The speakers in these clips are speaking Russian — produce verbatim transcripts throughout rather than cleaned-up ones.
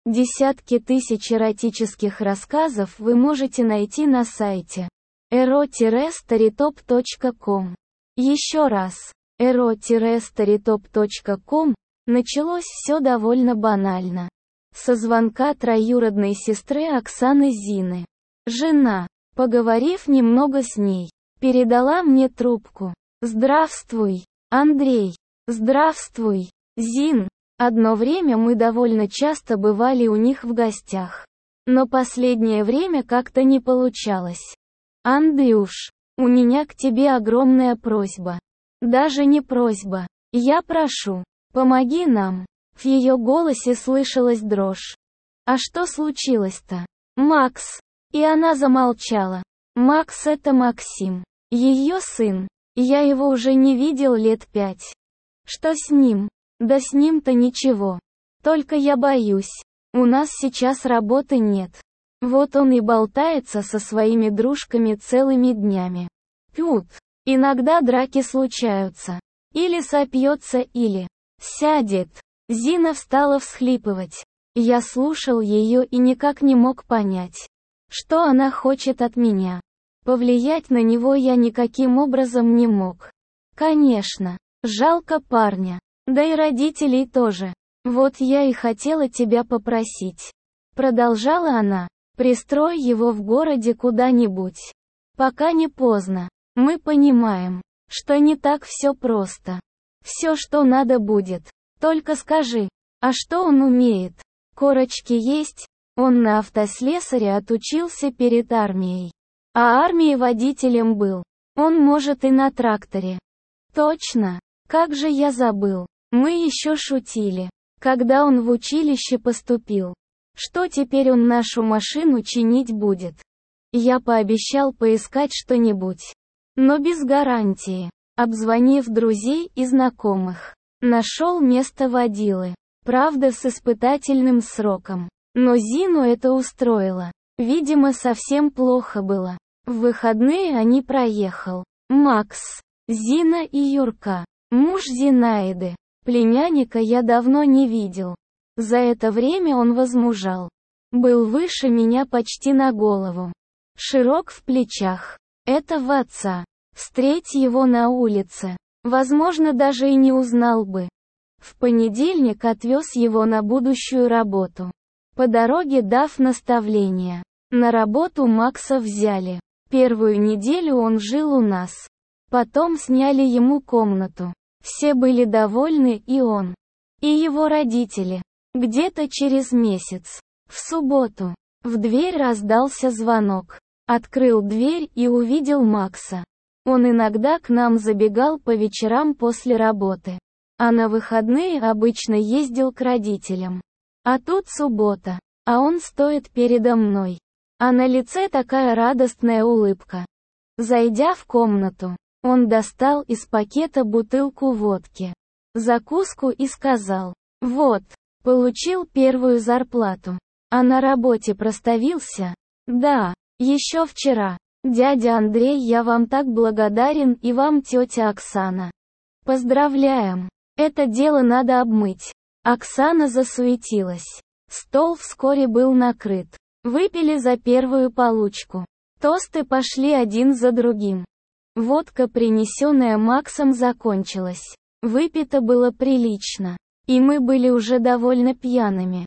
Десятки тысяч эротических рассказов вы можете найти на сайте эро старитоп точка ком. Еще раз, эро старитоп точка ком. Началось все довольно банально. Со звонка троюродной сестры Оксаны Зины. Жена, поговорив немного с ней, передала мне трубку. «Здравствуй, Андрей. Здравствуй, Зин». Одно время мы довольно часто бывали у них в гостях. Но последнее время как-то не получалось. «Андрюш, у меня к тебе огромная просьба. Даже не просьба. Я прошу, помоги нам». В ее голосе слышалась дрожь. «А что случилось-то?» «Макс». И она замолчала. «Макс — это Максим. Ее сын. Я его уже не видел лет пять. Что с ним?» «Да с ним-то ничего. Только я боюсь. У нас сейчас работы нет. Вот он и болтается со своими дружками целыми днями. Пьют. Иногда драки случаются. Или сопьется, или сядет». Зина стала всхлипывать. Я слушал ее и никак не мог понять, что она хочет от меня. Повлиять на него я никаким образом не мог. Конечно, жалко парня. Да и родителей тоже. Вот я и хотела тебя попросить. Продолжала она. Пристрой его в городе куда-нибудь. Пока не поздно. Мы понимаем, что не так все просто. Все, что надо будет. Только скажи, а что он умеет? Корочки есть? Он на автослесаря отучился перед армией. А армии водителем был. Он может и на тракторе. Точно. Как же я забыл. Мы еще шутили, когда он в училище поступил. Что теперь он нашу машину чинить будет? Я пообещал поискать что-нибудь. Но без гарантии. Обзвонив друзей и знакомых, нашел место водилы. Правда, с испытательным сроком. Но Зину это устроило. Видимо, совсем плохо было. В выходные они проехал. Макс, Зина и Юрка, муж Зинаиды. Племянника я давно не видел. За это время он возмужал. Был выше меня почти на голову. Широк в плечах. Это в отца. Встреть его на улице. Возможно, даже и не узнал бы. В понедельник отвез его на будущую работу. По дороге дав наставление. На работу Макса взяли. Первую неделю он жил у нас. Потом сняли ему комнату. Все были довольны, и он, и его родители. Где-то через месяц, в субботу, в дверь раздался звонок. Открыл дверь и увидел Макса. Он иногда к нам забегал по вечерам после работы. А на выходные обычно ездил к родителям. А тут суббота, а он стоит передо мной. А на лице такая радостная улыбка. Зайдя в комнату, он достал из пакета бутылку водки, закуску и сказал: «Вот, получил первую зарплату. А на работе проставился?» «Да, еще вчера. Дядя Андрей, я вам так благодарен, и вам тетя Оксана. Поздравляем. Это дело надо обмыть». Оксана засуетилась. Стол вскоре был накрыт. Выпили за первую получку. Тосты пошли один за другим. Водка, принесенная Максом, закончилась. Выпито было прилично. И мы были уже довольно пьяными.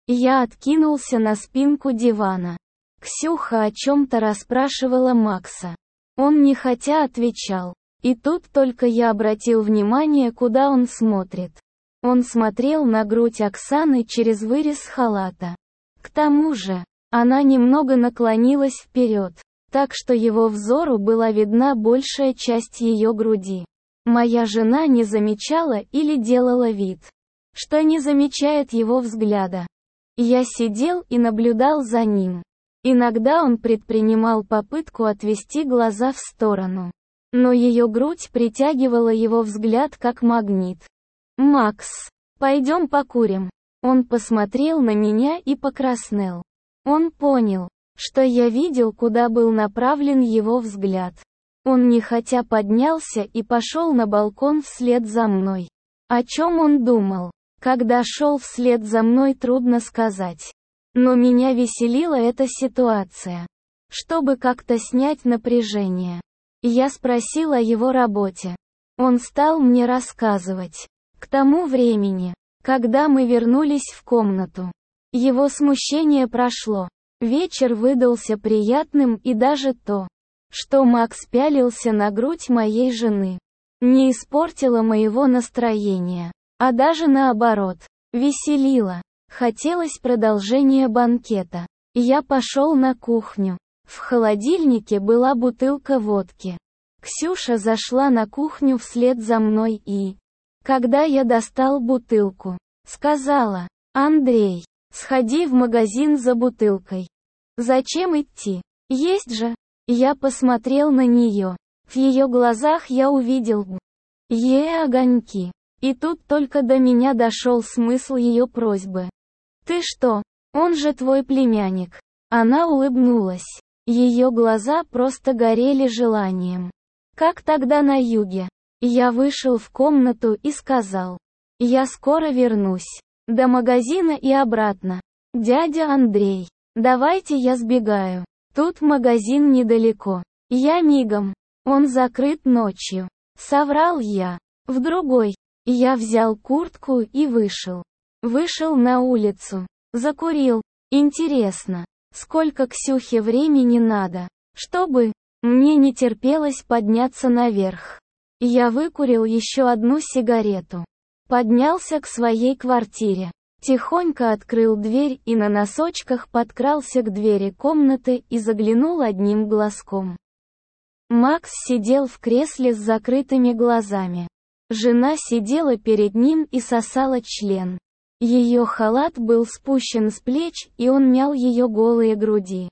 Я откинулся на спинку дивана. Ксюха о чем-то расспрашивала Макса. Он нехотя отвечал. И тут только я обратил внимание, куда он смотрит. Он смотрел на грудь Оксаны через вырез халата. К тому же, она немного наклонилась вперед, так что его взору была видна большая часть ее груди. Моя жена не замечала или делала вид, что не замечает его взгляда. Я сидел и наблюдал за ним. Иногда он предпринимал попытку отвести глаза в сторону. Но ее грудь притягивала его взгляд как магнит. «Макс, пойдем покурим». Он посмотрел на меня и покраснел. Он понял, что я видел, куда был направлен его взгляд. Он нехотя поднялся и пошел на балкон вслед за мной. О чем он думал? Когда шел вслед за мной, трудно сказать. Но меня веселила эта ситуация. Чтобы как-то снять напряжение, я спросил о его работе. Он стал мне рассказывать. К тому времени, когда мы вернулись в комнату, его смущение прошло. Вечер выдался приятным, и даже то, что Макс пялился на грудь моей жены, не испортило моего настроения, а даже наоборот, веселило. Хотелось продолжения банкета. Я пошел на кухню. В холодильнике была бутылка водки. Ксюша зашла на кухню вслед за мной и, когда я достал бутылку, сказала: «Андрей, сходи в магазин за бутылкой». «Зачем идти? Есть же». Я посмотрел на нее. В ее глазах я увидел е огоньки. И тут только до меня дошел смысл ее просьбы. «Ты что? Он же твой племянник». Она улыбнулась. Ее глаза просто горели желанием. Как тогда на юге. Я вышел в комнату и сказал: «Я скоро вернусь. До магазина и обратно. Дядя Андрей, давайте я сбегаю. Тут магазин недалеко. Я мигом. Он закрыт ночью». Соврал я. В другой. Я взял куртку и вышел. Вышел на улицу. Закурил. Интересно, сколько Ксюхе времени надо, чтобы... Мне не терпелось подняться наверх. Я выкурил еще одну сигарету. Поднялся к своей квартире. Тихонько открыл дверь и на носочках подкрался к двери комнаты и заглянул одним глазком. Макс сидел в кресле с закрытыми глазами. Жена сидела перед ним и сосала член. Ее халат был спущен с плеч, и он мял ее голые груди.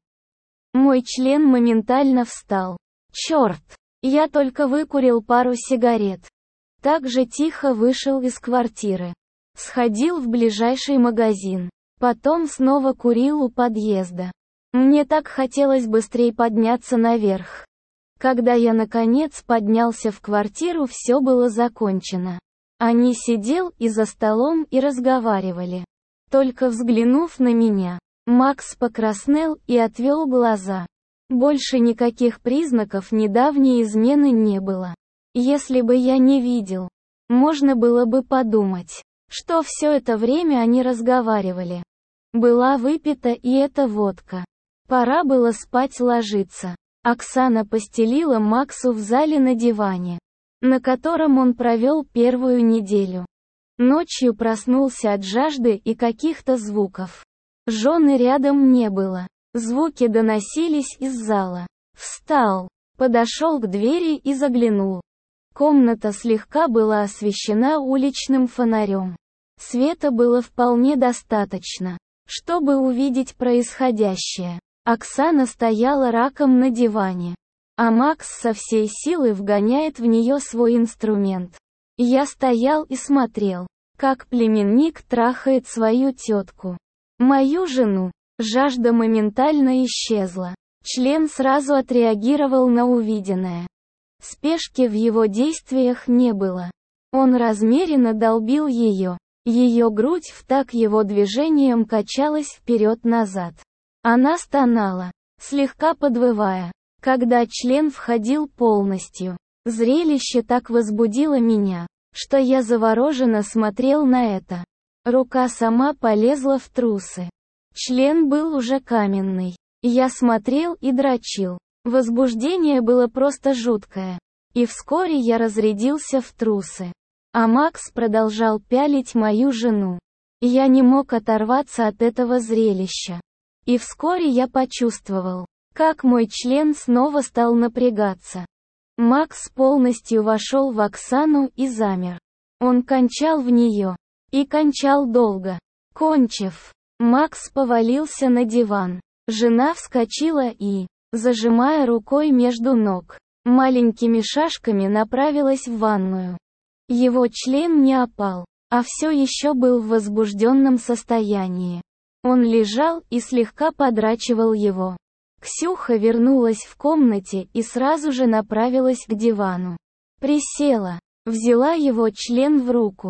Мой член моментально встал. Черт! Я только выкурил пару сигарет. Так же тихо вышел из квартиры. Сходил в ближайший магазин. Потом снова курил у подъезда. Мне так хотелось быстрее подняться наверх. Когда я наконец поднялся в квартиру, все было закончено. Они сидел и за столом и разговаривали. Только взглянув на меня, Макс покраснел и отвел глаза. Больше никаких признаков недавней измены не было. Если бы я не видел, можно было бы подумать, что все это время они разговаривали. Была выпита и эта водка. Пора было спать ложиться. Оксана постелила Максу в зале на диване, на котором он провел первую неделю. Ночью проснулся от жажды и каких-то звуков. Жены рядом не было. Звуки доносились из зала. Встал, подошел к двери и заглянул. Комната слегка была освещена уличным фонарем. Света было вполне достаточно, чтобы увидеть происходящее. Оксана стояла раком на диване, а Макс со всей силы вгоняет в нее свой инструмент. Я стоял и смотрел, как племенник трахает свою тетку. Мою жену. Жажда моментально исчезла. Член сразу отреагировал на увиденное. Спешки в его действиях не было. Он размеренно долбил ее. Ее грудь в такт его движением качалась вперед-назад. Она стонала, слегка подвывая, когда член входил полностью. Зрелище так возбудило меня, что я завороженно смотрел на это. Рука сама полезла в трусы. Член был уже каменный. Я смотрел и дрочил. Возбуждение было просто жуткое. И вскоре я разрядился в трусы. А Макс продолжал пялить мою жену. Я не мог оторваться от этого зрелища. И вскоре я почувствовал, как мой член снова стал напрягаться. Макс полностью вошел в Оксану и замер. Он кончал в нее. И кончал долго. Кончив, Макс повалился на диван. Жена вскочила и, зажимая рукой между ног, маленькими шажками направилась в ванную. Его член не опал, а все еще был в возбужденном состоянии. Он лежал и слегка подрачивал его. Ксюха вернулась в комнате и сразу же направилась к дивану. Присела, взяла его член в руку.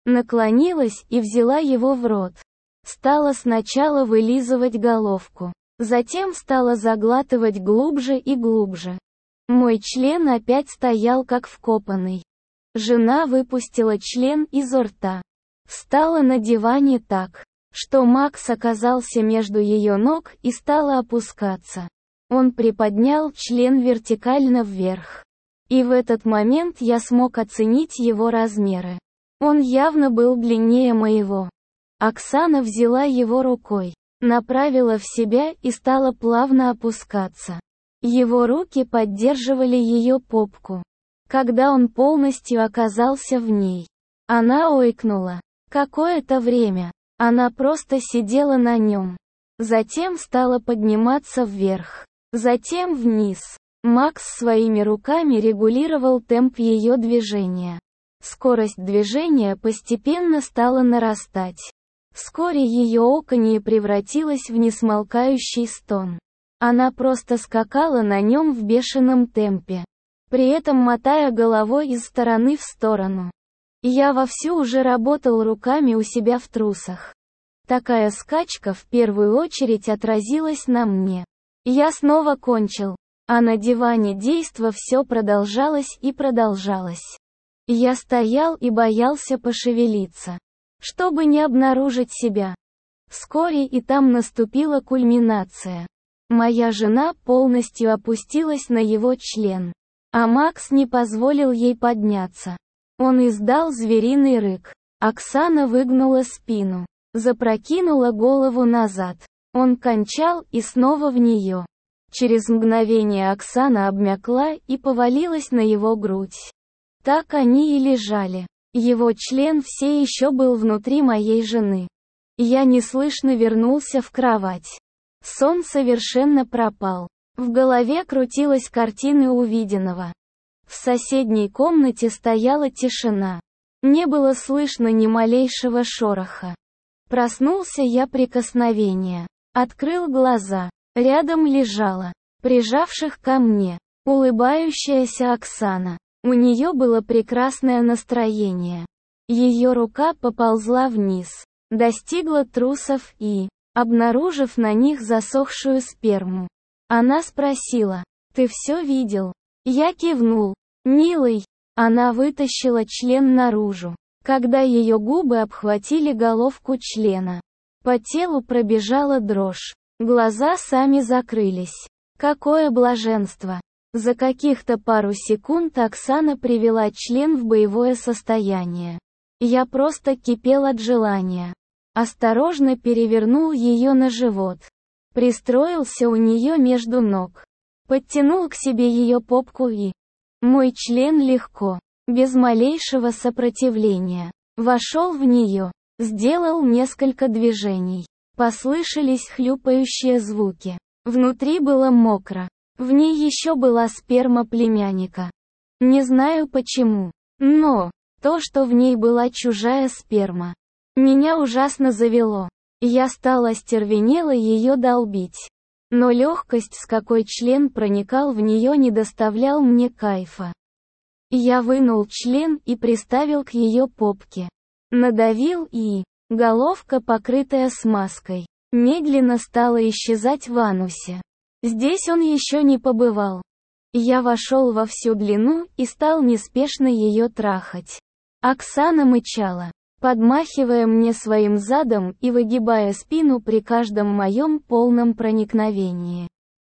Наклонилась и взяла его в рот. Стала сначала вылизывать головку. Затем стала заглатывать глубже и глубже. Мой член опять стоял как вкопанный. Жена выпустила член изо рта. Встала на диване так, что Макс оказался между ее ног и стала опускаться. Он приподнял член вертикально вверх. И в этот момент я смог оценить его размеры. Он явно был длиннее моего. Оксана взяла его рукой, направила в себя и стала плавно опускаться. Его руки поддерживали ее попку. Когда он полностью оказался в ней, она ойкнула. Какое-то время она просто сидела на нем. Затем стала подниматься вверх. Затем вниз. Макс своими руками регулировал темп ее движения. Скорость движения постепенно стала нарастать. Вскоре ее оканье превратилось в несмолкающий стон. Она просто скакала на нем в бешеном темпе, при этом мотая головой из стороны в сторону. Я вовсю уже работал руками у себя в трусах. Такая скачка в первую очередь отразилась на мне. Я снова кончил, а на диване действо все продолжалось и продолжалось. Я стоял и боялся пошевелиться, чтобы не обнаружить себя. Вскоре и там наступила кульминация. Моя жена полностью опустилась на его член, а Макс не позволил ей подняться. Он издал звериный рык. Оксана выгнула спину, запрокинула голову назад. Он кончал и снова в нее. Через мгновение Оксана обмякла и повалилась на его грудь. Так они и лежали. Его член все еще был внутри моей жены. Я неслышно вернулся в кровать. Сон совершенно пропал. В голове крутилась картина увиденного. В соседней комнате стояла тишина. Не было слышно ни малейшего шороха. Проснулся я прикосновения. Открыл глаза. Рядом лежала, прижавших ко мне, улыбающаяся Оксана. У нее было прекрасное настроение. Ее рука поползла вниз, достигла трусов и, обнаружив на них засохшую сперму, она спросила: «Ты все видел?» Я кивнул. «Милый». Она вытащила член наружу. Когда ее губы обхватили головку члена, по телу пробежала дрожь. Глаза сами закрылись. Какое блаженство! За каких-то пару секунд Оксана привела член в боевое состояние. Я просто кипел от желания. Осторожно перевернул ее на живот. Пристроился у нее между ног. Подтянул к себе ее попку и... Мой член легко, без малейшего сопротивления, вошел в нее. Сделал несколько движений. Послышались хлюпающие звуки. Внутри было мокро. В ней еще была сперма племянника. Не знаю почему, но то, что в ней была чужая сперма, меня ужасно завело. Я стал остервенело ее долбить. Но легкость, с какой член проникал в нее, не доставлял мне кайфа. Я вынул член и приставил к ее попке. Надавил и... Головка, покрытая смазкой, медленно стала исчезать в анусе. Здесь он еще не побывал. Я вошел во всю длину и стал неспешно ее трахать. Оксана мычала, подмахивая мне своим задом и выгибая спину при каждом моем полном проникновении.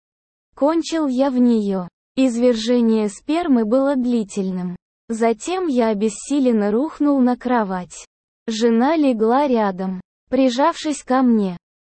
Кончил я в нее. Извержение спермы было длительным. Затем я обессиленно рухнул на кровать. Жена легла рядом, прижавшись ко мне.